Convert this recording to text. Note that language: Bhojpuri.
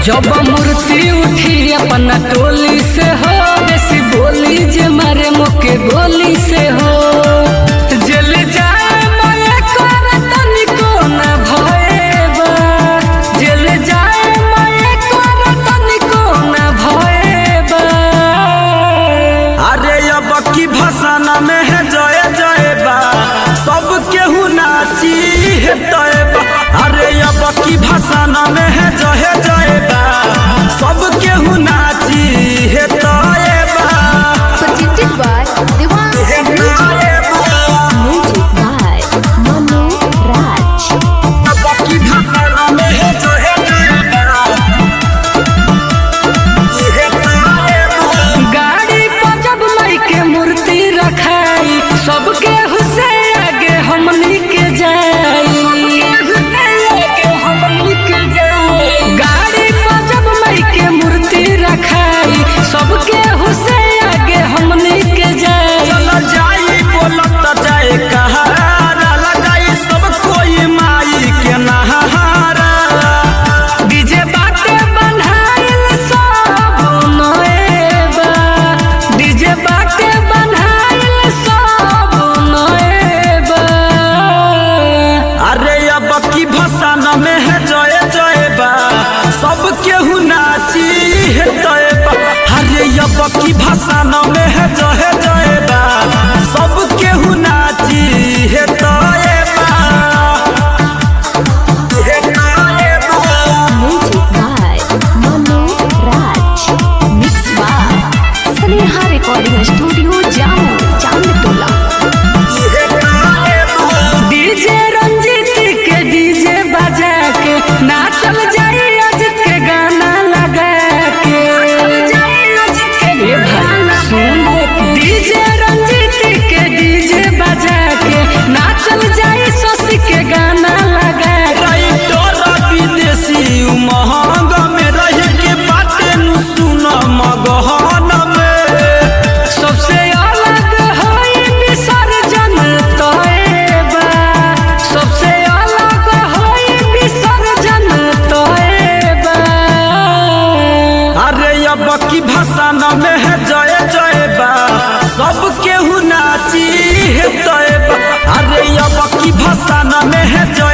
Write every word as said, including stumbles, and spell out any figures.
जब मूर्ति उठी अपना टोली से हो, जैसी बोली जे मारे मुके गोली से हो। जेल जाए माये कर तनिको ना भयबा, जेल जाए माये कर तनिको ना भयबा। अरे अब की भसाना में है जय जय बा, सब केहू नाची है तयबा। अरे अब की भसाना में है जय जय बा, सब केहू नाची है Taiba. Presented by Devang Music. Music by Manu Raj. अब की भसाना में है जय जय बा, है तयबा। गाड़ी पर जब माई के मूर्ति रखाई, सबके हुसे आगे हमनी के जाई। गाड़ी पर जब माई के मूर्ति रखाई, सबके हुसे आगे हमनी के जाई। चल जाई बोलत जाए कहारा, लगाई सब कोई माई के नहारा। डीजे बाटे बन्हाइल सब नएबा, डीजे बाटे बन्हाइल सब नएबा। अरे अब की भसाना में है जय जय बा, सब केहू नाची है तयबा। अरे अब की भसाना में है जय जय बा, सब केहू नाची है तयबा, है Tayyaba. Music by Manu Raj. Mixed by Sneha Recording Studio, Jammu, Chandtola. DJ Ranjeet के डीजे बजा के नाचल जाई, अजित के गाना लगा के। ए भाई सुन, डीजे रंजीत के डीजे बजा के नाचल जाई, शशि के गाना लगा के। विदेशी महंग में रह के बाटे नु सुन मगहन में। सबसे अलग होई विसर्जन तोएबा, सबसे अलग होई विसर्जन तोएबा। अरे अब की भसाना में है जय जय बा, सब केहू नाची है तयबा। अरे अब की भसाना में है जय